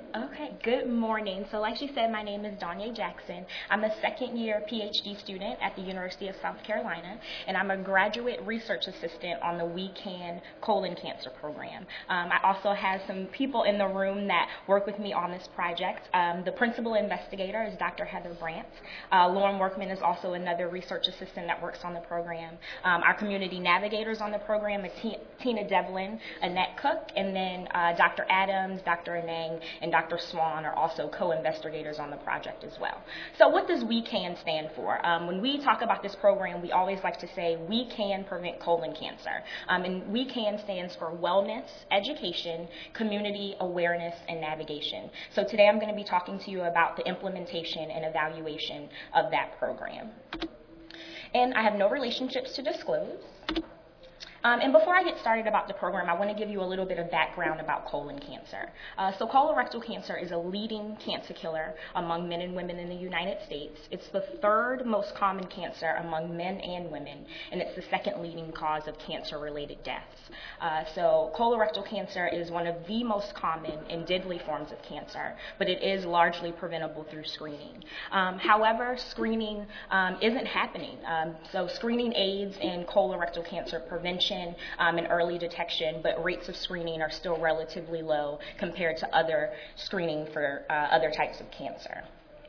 Okay, good morning. So like she said, my name is Danya Jackson. I'm a second year PhD student at the University of South Carolina, and I'm a graduate research assistant on the We Can colon cancer program. I also have some people in the room that work with me on this project. The principal investigator is Dr. Heather Brandt. Lauren Workman is also another research assistant that works on the program. Our community navigators on the program are Tina Devlin, Annette Cook, and then Dr. Adams, Dr. Anang, and Dr. Swan are also co-investigators on the project as well. So what does We Can stand for? When we talk about this program, we always like to say we can prevent colon cancer. And We Can stands for wellness, education, community awareness, and navigation. So today I'm going to be talking to you about the implementation and evaluation of that program. And I have no relationships to disclose. And before I get started about the program, I want to give you a little bit of background about colon cancer. So colorectal cancer is a leading cancer killer among men and women in the United States. It's the third most common cancer among men and women, and it's the second leading cause of cancer-related deaths. So colorectal cancer is one of the most common and deadly forms of cancer, but it is largely preventable through screening. However, screening isn't happening. So screening aids in colorectal cancer prevention and early detection, but rates of screening are still relatively low compared to other screening for other types of cancer.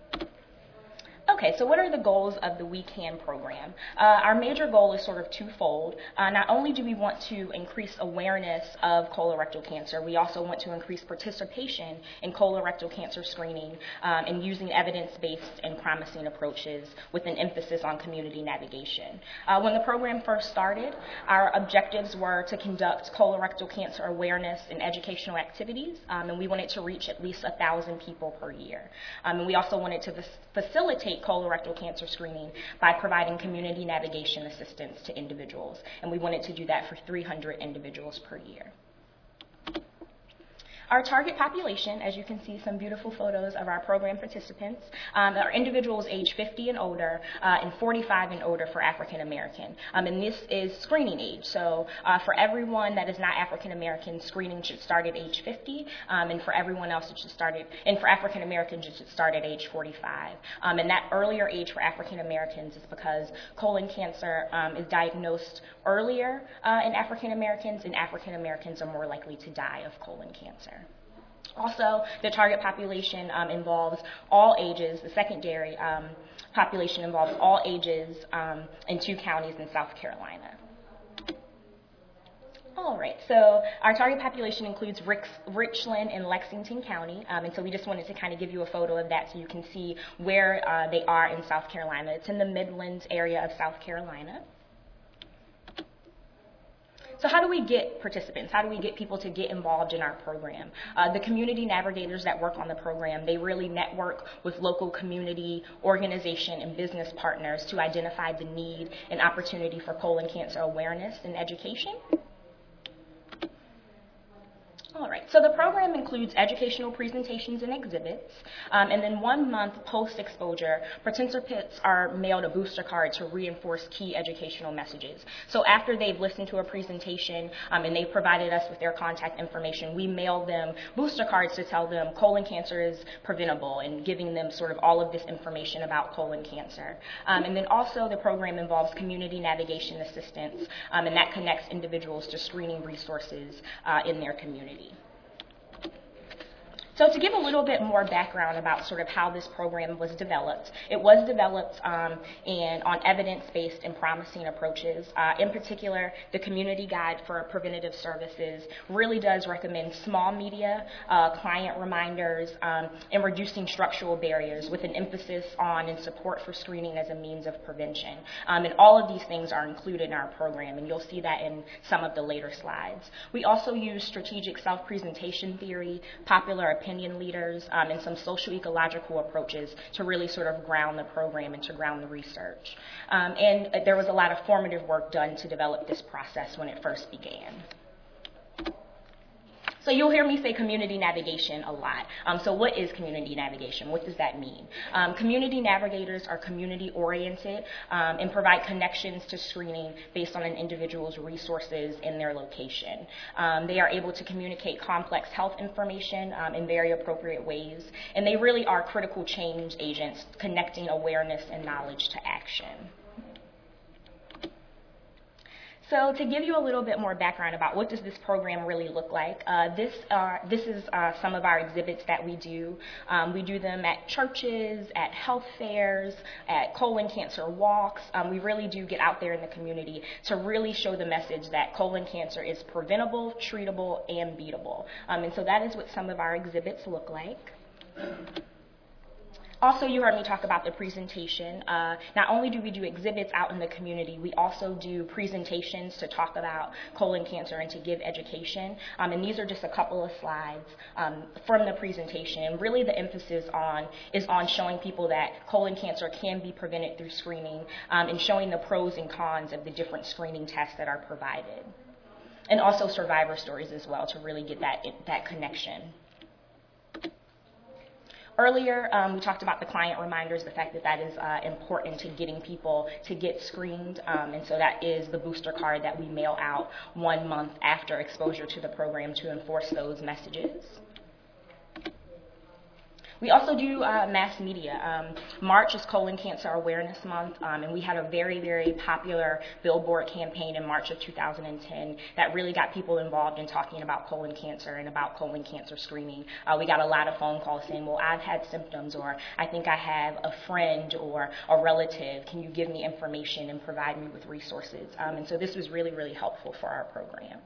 Okay, so what are the goals of the We Can program? Our major goal is sort of twofold. Not only do we want to increase awareness of colorectal cancer, we also want to increase participation in colorectal cancer screening and using evidence-based and promising approaches with an emphasis on community navigation. When the program first started, our objectives were to conduct colorectal cancer awareness and educational activities, and we wanted to reach at least 1,000 people per year. And we also wanted to facilitate colorectal cancer screening by providing community navigation assistance to individuals, and we wanted to do that for 300 individuals per year. Our target population, as you can see some beautiful photos of our program participants, are individuals age 50 and older and 45 and older for African American. And this is screening age. So for everyone that is not African American, screening should start at age 50, and for everyone else it should start at, and for African Americans it should start at age 45. And that earlier age for African Americans is because colon cancer is diagnosed earlier in African Americans, and African Americans are more likely to die of colon cancer. Also, the target population involves all ages. The secondary population involves all ages in 2 counties in South Carolina. All right, so our target population includes Richland and Lexington County, and so we just wanted to kind of give you a photo of that so you can see where they are in South Carolina. It's in the Midlands area of South Carolina. So how do we get participants? How do we get people to get involved in our program? The community navigators that work on the program, they really network with local community, organization, and business partners to identify the need and opportunity for colon cancer awareness and education. All right, so the program includes educational presentations and exhibits, and then 1 month post-exposure, participants are mailed a booster card to reinforce key educational messages. So after they've listened to a presentation and they've provided us with their contact information, we mail them booster cards to tell them colon cancer is preventable and giving them sort of all of this information about colon cancer. And then also the program involves community navigation assistance, and that connects individuals to screening resources in their community. So to give a little bit more background about sort of how this program was developed, it was developed on evidence-based and promising approaches. In particular, the Community Guide for Preventative Services really does recommend small media, client reminders, and reducing structural barriers with an emphasis on and support for screening as a means of prevention. And all of these things are included in our program, and you'll see that in some of the later slides. We also use strategic self-presentation theory, popular opinion leaders, and some socio-ecological approaches to really sort of ground the program and to ground the research. And there was a lot of formative work done to develop this process when it first began. So you'll hear me say community navigation a lot. So what is community navigation? What does that mean? Community navigators are community oriented and provide connections to screening based on an individual's resources in their location. They are able to communicate complex health information in very appropriate ways, and they really are critical change agents connecting awareness and knowledge to action. So to give you a little bit more background about what does this program really look like, this is some of our exhibits that we do. We do them at churches, at health fairs, at colon cancer walks. We really do get out there in the community to really show the message that colon cancer is preventable, treatable, and beatable. And so that is what some of our exhibits look like. Also, you heard me talk about the presentation. Not only do we do exhibits out in the community, we also do presentations to talk about colon cancer and to give education. And these are just a couple of slides from the presentation. And really the emphasis is on showing people that colon cancer can be prevented through screening and showing the pros and cons of the different screening tests that are provided. And also survivor stories as well to really get that connection. Earlier, we talked about the client reminders, the fact that that is important to getting people to get screened, and so that is the booster card that we mail out 1 month after exposure to the program to enforce those messages. We also do mass media. March is Colon Cancer Awareness Month, and we had a very, very popular billboard campaign in March of 2010 that really got people involved in talking about colon cancer and about colon cancer screening. We got a lot of phone calls saying, well, I've had symptoms, or I think I have a friend or a relative. Can you give me information and provide me with resources? And so this was really, really helpful for our program.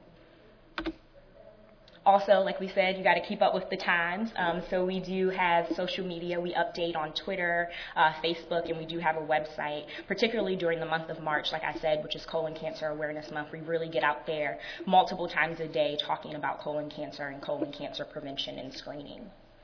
Also, like we said, you got to keep up with the times. So we do have social media. We update on Twitter, Facebook, and we do have a website, particularly during the month of March, like I said, which is Colon Cancer Awareness Month. We really get out there multiple times a day talking about colon cancer and colon cancer prevention and screening.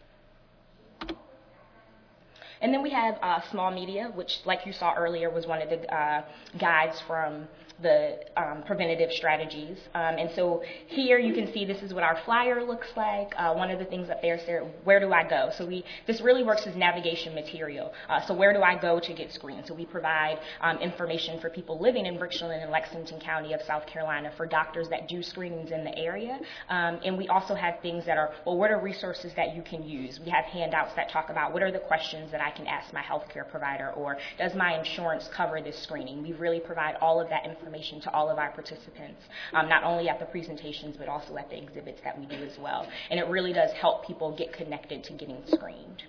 And then we have small media, which, like you saw earlier, was one of the guides from the preventative strategies. And so here you can see this is what our flyer looks like. One of the things up there said, where do I go? So this really works as navigation material. So where do I go to get screened? So we provide information for people living in Richland and Lexington County of South Carolina for doctors that do screenings in the area. And we also have things that are, well, what are resources that you can use? We have handouts that talk about what are the questions that I can ask my healthcare provider, or does my insurance cover this screening? We really provide all of that information to all of our participants, not only at the presentations but also at the exhibits that we do as well. And it really does help people get connected to getting screened.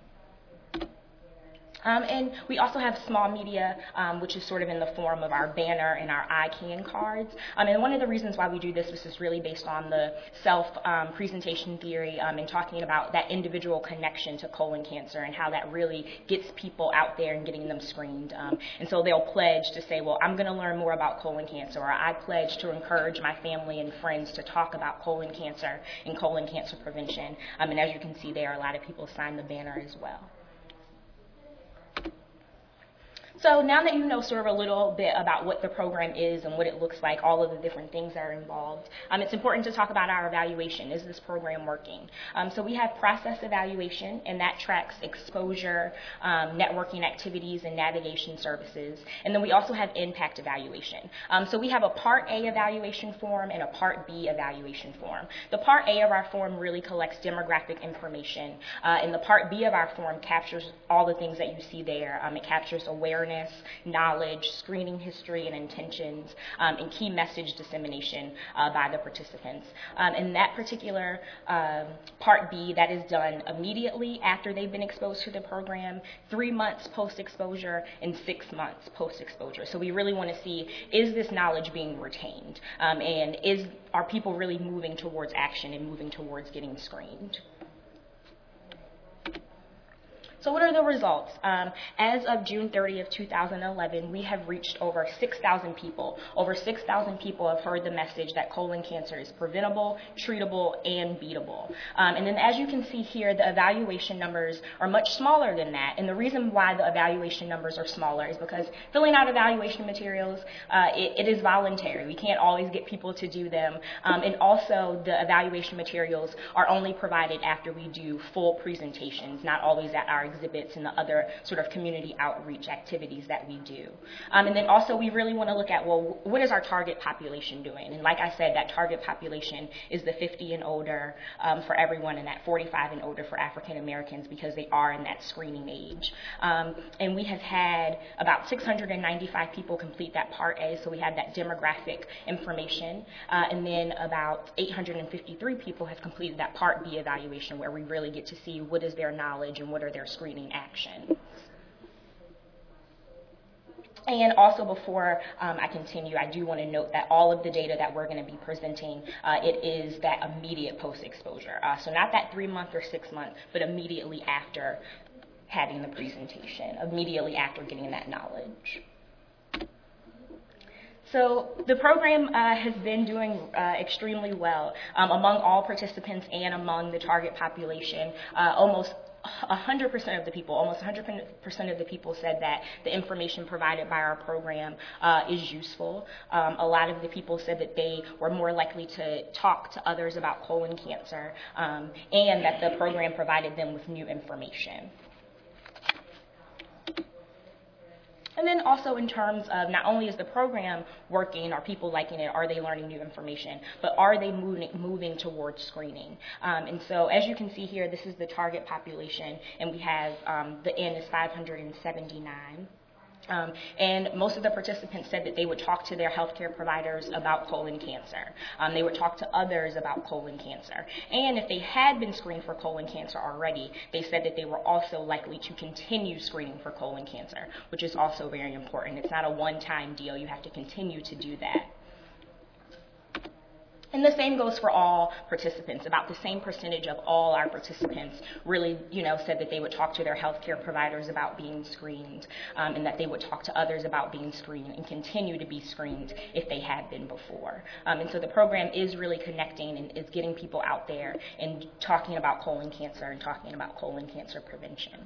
And we also have small media, which is sort of in the form of our banner and our ICANN cards. And one of the reasons why we do this is really based on the self-presentation theory and talking about that individual connection to colon cancer and how that really gets people out there and getting them screened. And so they'll pledge to say, well, I'm going to learn more about colon cancer, or I pledge to encourage my family and friends to talk about colon cancer and colon cancer prevention. And as you can see there, a lot of people sign the banner as well. So now that you know sort of a little bit about what the program is and what it looks like, all of the different things that are involved, it's important to talk about our evaluation. Is this program working? So we have process evaluation, and that tracks exposure, networking activities, and navigation services. And then we also have impact evaluation. So we have a Part A evaluation form and a Part B evaluation form. The Part A of our form really collects demographic information, and the Part B of our form captures all the things that you see there. It captures awareness, knowledge, screening history and intentions, and key message dissemination by the participants. And that particular Part B, that is done immediately after they've been exposed to the program, 3 months post-exposure, and 6 months post-exposure. So we really want to see, is this knowledge being retained? And are people really moving towards action and moving towards getting screened? So what are the results? As of June 30th, 2011, we have reached over 6,000 people. Over 6,000 people have heard the message that colon cancer is preventable, treatable, and beatable. And then as you can see here, the evaluation numbers are much smaller than that. And the reason why the evaluation numbers are smaller is because filling out evaluation materials, it is voluntary. We can't always get people to do them. And also the evaluation materials are only provided after we do full presentations, not always at our exhibits and the other sort of community outreach activities that we do. And then also we really want to look at, well, what is our target population doing? And like I said, that target population is the 50 and older for everyone and that 45 and older for African Americans because they are in that screening age. And we have had about 695 people complete that Part A, so we have that demographic information. And then about 853 people have completed that Part B evaluation where we really get to see what is their knowledge and what are their screening actions. And also before I continue, I do want to note that all of the data that we're going to be presenting, it is that immediate post-exposure. So not that 3-month or 6-month, but immediately after having the presentation, immediately after getting that knowledge. So the program has been doing extremely well among all participants and among the target population. Almost 100% of the people, almost 100% of the people said that the information provided by our program is useful. A lot of the people said that they were more likely to talk to others about colon cancer and that the program provided them with new information. And then also in terms of not only is the program working, are people liking it, are they learning new information, but are they moving towards screening? And so as you can see here, this is the target population, and we have the N is 579. And most of the participants said that they would talk to their healthcare providers about colon cancer. They would talk to others about colon cancer. And if they had been screened for colon cancer already, they said that they were also likely to continue screening for colon cancer, which is also very important. It's not a one-time deal. You have to continue to do that. And the same goes for all participants. About the same percentage of all our participants really, said that they would talk to their healthcare providers about being screened, and that they would talk to others about being screened and continue to be screened if they had been before. And so the program is really connecting and is getting people out there and talking about colon cancer and talking about colon cancer prevention.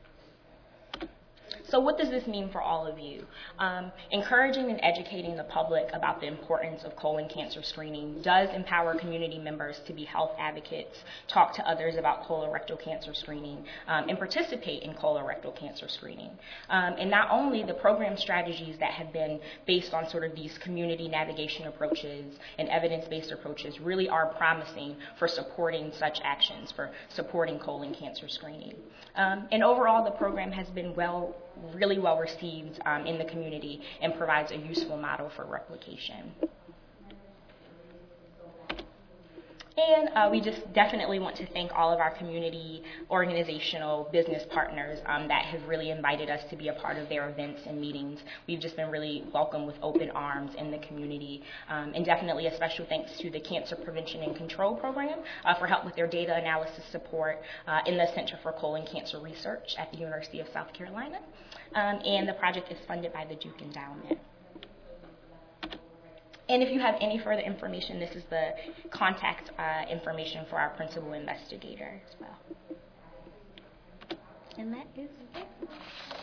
So what does this mean for all of you? Encouraging and educating the public about the importance of colon cancer screening does empower community members to be health advocates, talk to others about colorectal cancer screening, and participate in colorectal cancer screening. And not only the program strategies that have been based on sort of these community navigation approaches and evidence-based approaches really are promising for supporting such actions, for supporting colon cancer screening. And overall, the program has been really well received in the community and provides a useful model for replication. And we just definitely want to thank all of our community, organizational, business partners that have really invited us to be a part of their events and meetings. We've just been really welcomed with open arms in the community. And definitely a special thanks to the Cancer Prevention and Control Program for help with their data analysis support in the Center for Colon Cancer Research at the University of South Carolina. And the project is funded by the Duke Endowment. And if you have any further information, this is the contact information for our principal investigator as well. And that is it.